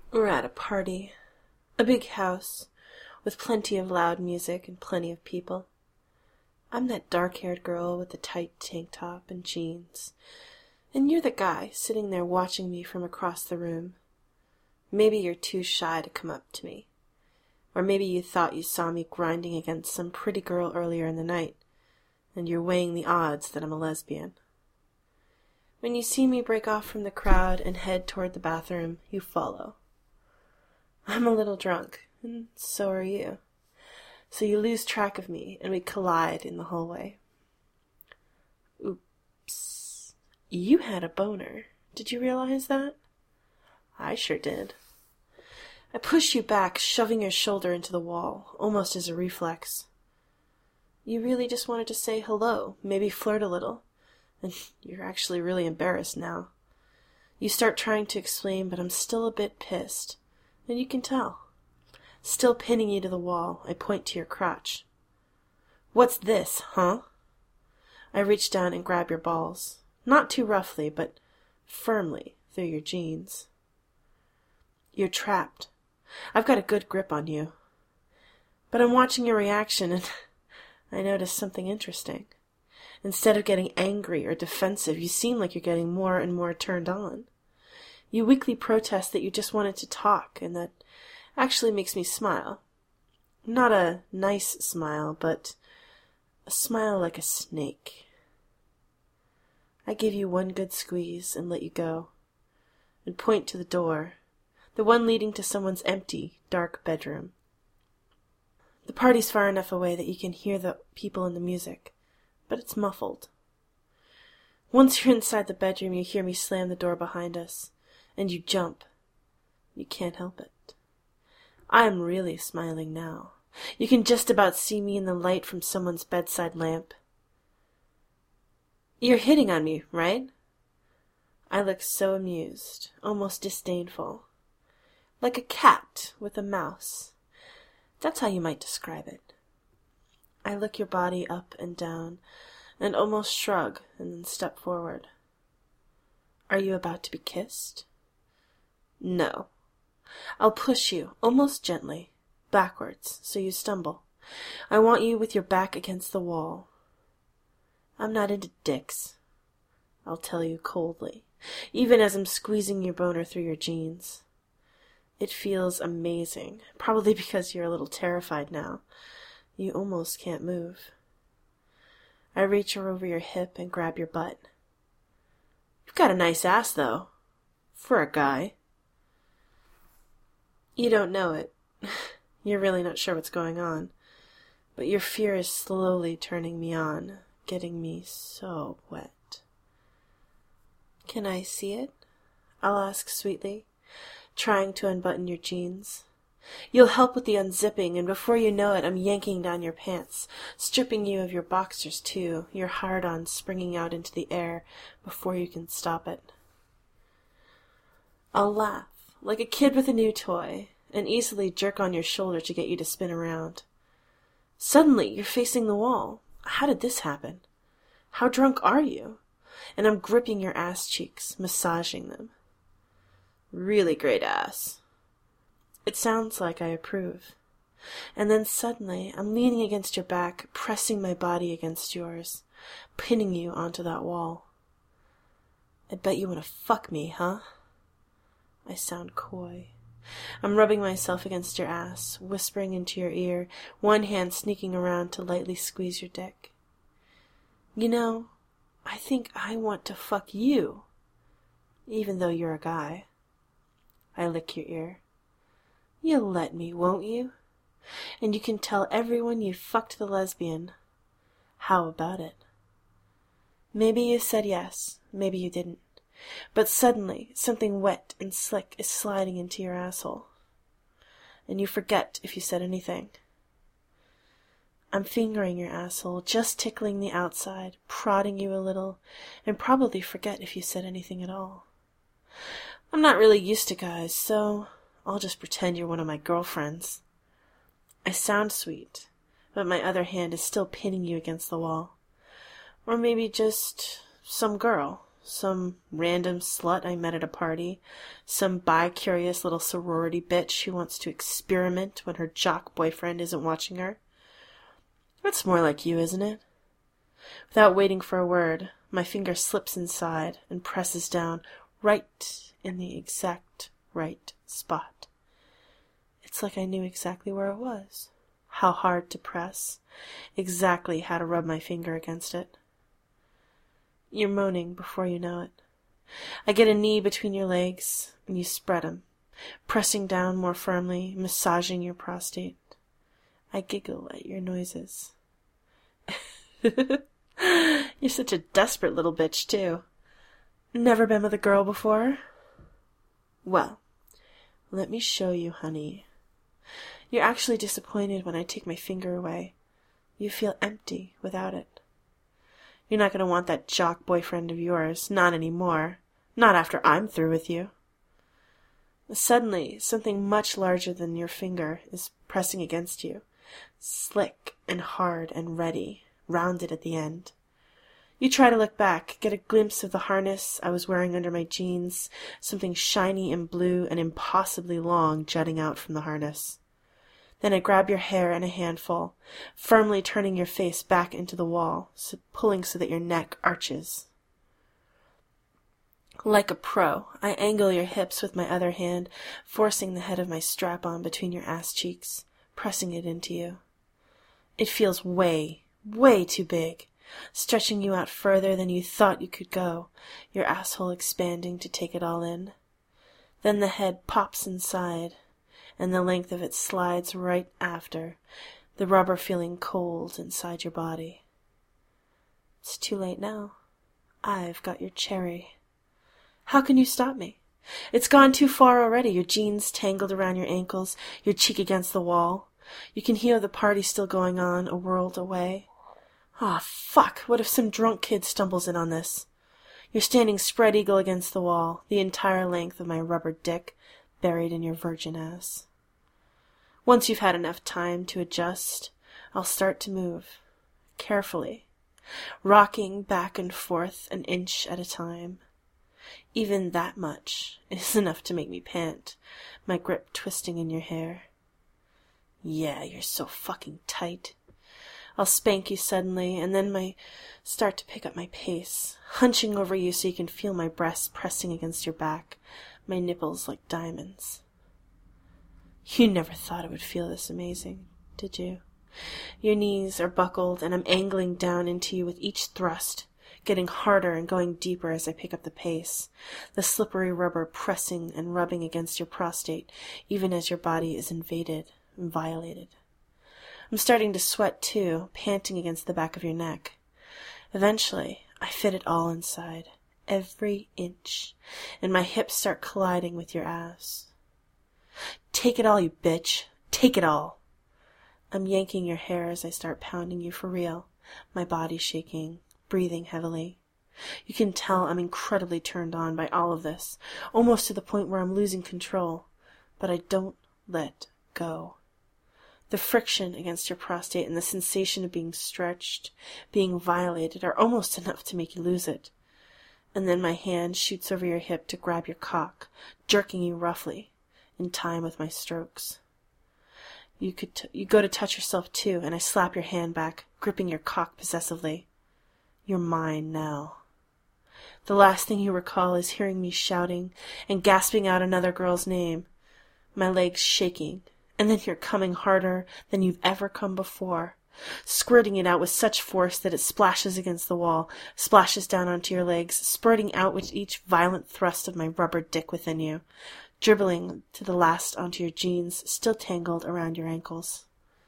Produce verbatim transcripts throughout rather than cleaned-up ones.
We're at a party. A big house, with plenty of loud music and plenty of people. I'm that dark-haired girl with the tight tank top and jeans. And you're the guy sitting there watching me from across the room. Maybe you're too shy to come up to me. Or maybe you thought you saw me grinding against some pretty girl earlier in the night, and you're weighing the odds that I'm a lesbian. When you see me break off from the crowd and head toward the bathroom, you follow. I'm a little drunk, and so are you. So you lose track of me, and we collide in the hallway. Oops. You had a boner. Did you realize that? I sure did. I pushed you back, shoving your shoulder into the wall, almost as a reflex. You really just wanted to say hello, maybe flirt a little, and you're actually really embarrassed now. You start trying to explain, but I'm still a bit pissed, and you can tell. Still pinning you to the wall, I point to your crotch. What's this, huh? I reach down and grab your balls, not too roughly, but firmly through your jeans. You're trapped. I've got a good grip on you. But I'm watching your reaction, and I notice something interesting. Instead of getting angry or defensive, you seem like you're getting more and more turned on. You weakly protest that you just wanted to talk, and that actually makes me smile. Not a nice smile, but a smile like a snake. I give you one good squeeze and let you go, and point to the door, the one leading to someone's empty, dark bedroom. The party's far enough away that you can hear the people and the music, but it's muffled. Once you're inside the bedroom, you hear me slam the door behind us, and you jump. You can't help it. I'm really smiling now. You can just about see me in the light from someone's bedside lamp. You're hitting on me, right? I look so amused, almost disdainful. Like a cat with a mouse. That's how you might describe it. I look your body up and down, and almost shrug, and then step forward. Are you about to be kissed? No. I'll push you, almost gently, backwards, so you stumble. I want you with your back against the wall. I'm not into dicks. I'll tell you coldly, even as I'm squeezing your boner through your jeans. It feels amazing, probably because you're a little terrified now. You almost can't move. I reach over your hip and grab your butt. You've got a nice ass, though, for a guy. You don't know it. You're really not sure what's going on, but your fear is slowly turning me on, getting me so wet. Can I see it? I'll ask sweetly, trying to unbutton your jeans. You'll help with the unzipping, and before you know it, I'm yanking down your pants, stripping you of your boxers too, your hard-on springing out into the air before you can stop it. I'll laugh, like a kid with a new toy, and easily jerk on your shoulder to get you to spin around. Suddenly, you're facing the wall. How did this happen? How drunk are you? And I'm gripping your ass cheeks, massaging them. Really great ass. It sounds like I approve. And then suddenly, I'm leaning against your back, pressing my body against yours, pinning you onto that wall. I bet you want to fuck me, huh? I sound coy. I'm rubbing myself against your ass, whispering into your ear, one hand sneaking around to lightly squeeze your dick. You know, I think I want to fuck you, even though you're a guy. I lick your ear. You'll let me, won't you? And you can tell everyone you fucked the lesbian. How about it? Maybe you said yes, maybe you didn't. But suddenly, something wet and slick is sliding into your asshole. And you forget if you said anything. I'm fingering your asshole, just tickling the outside, prodding you a little, and probably forget if you said anything at all. I'm not really used to guys, so I'll just pretend you're one of my girlfriends. I sound sweet, but my other hand is still pinning you against the wall. Or maybe just some girl, Some random slut I met at a party. Some bi-curious little sorority bitch who wants to experiment when her jock boyfriend isn't watching her. That's more like you, isn't it? Without waiting for a word, my finger slips inside and presses down right in the exact right spot. It's like I knew exactly where it was, how hard to press, exactly how to rub my finger against it. You're moaning before you know it. I get a knee between your legs, and you spread 'em, pressing down more firmly, massaging your prostate. I giggle at your noises. You're such a desperate little bitch, too. Never been with a girl before? Well, let me show you, honey. You're actually disappointed when I take my finger away. You feel empty without it. You're not going to want that jock boyfriend of yours, not anymore. Not after I'm through with you. Suddenly, something much larger than your finger is pressing against you, slick and hard and ready, rounded at the end. You try to look back, get a glimpse of the harness I was wearing under my jeans, something shiny and blue and impossibly long jutting out from the harness. Then I grab your hair in a handful, firmly turning your face back into the wall, so pulling so that your neck arches. Like a pro, I angle your hips with my other hand, forcing the head of my strap-on between your ass cheeks, pressing it into you. It feels way, way too big, stretching you out further than you thought you could go, your asshole expanding to take it all in. Then the head pops inside, and the length of it slides right after, the rubber feeling cold inside your body. It's too late now. I've got your cherry. How can you stop me? It's gone too far already, your jeans tangled around your ankles, your cheek against the wall. You can hear the party still going on, a world away. Ah, fuck, what if some drunk kid stumbles in on this? You're standing spread eagle against the wall, the entire length of my rubber dick buried in your virgin ass. Once you've had enough time to adjust, I'll start to move, carefully, rocking back and forth an inch at a time. Even that much is enough to make me pant, my grip twisting in your hair. Yeah, you're so fucking tight. I'll spank you suddenly, and then my start to pick up my pace, hunching over you so you can feel my breasts pressing against your back, my nipples like diamonds. You never thought it would feel this amazing, did you? Your knees are buckled, and I'm angling down into you with each thrust, getting harder and going deeper as I pick up the pace, the slippery rubber pressing and rubbing against your prostate, even as your body is invaded and violated. I'm starting to sweat too, panting against the back of your neck. Eventually, I fit it all inside, every inch, and my hips start colliding with your ass. Take it all, you bitch. Take it all. I'm yanking your hair as I start pounding you for real, my body shaking, breathing heavily. You can tell I'm incredibly turned on by all of this, almost to the point where I'm losing control, but I don't let go. The friction against your prostate and the sensation of being stretched, being violated, are almost enough to make you lose it. And then my hand shoots over your hip to grab your cock, jerking you roughly, in time with my strokes. You could t- you go to touch yourself too, and I slap your hand back, gripping your cock possessively. You're mine now. The last thing you recall is hearing me shouting and gasping out another girl's name, my legs shaking, and then you're coming harder than you've ever come before, squirting it out with such force that it splashes against the wall, splashes down onto your legs, spurting out with each violent thrust of my rubber dick within you, dribbling to the last onto your jeans, still tangled around your ankles.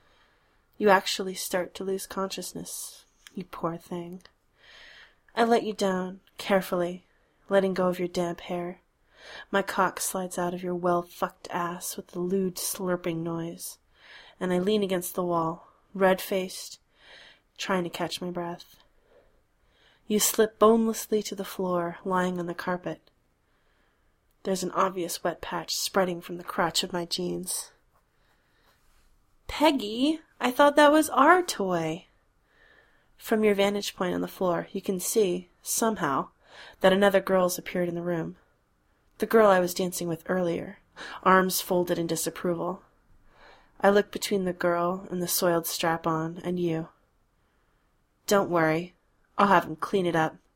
You actually start to lose consciousness, you poor thing. I let you down, carefully, letting go of your damp hair. My cock slides out of your well-fucked ass with a lewd slurping noise, and I lean against the wall, red-faced, trying to catch my breath. You slip bonelessly to the floor, lying on the carpet. There's an obvious wet patch spreading from the crotch of my jeans. Peggy, I thought that was our toy. From your vantage point on the floor, you can see, somehow, that another girl's appeared in the room. The girl I was dancing with earlier, arms folded in disapproval. I looked between the girl and the soiled strap-on and you. Don't worry. I'll have him clean it up.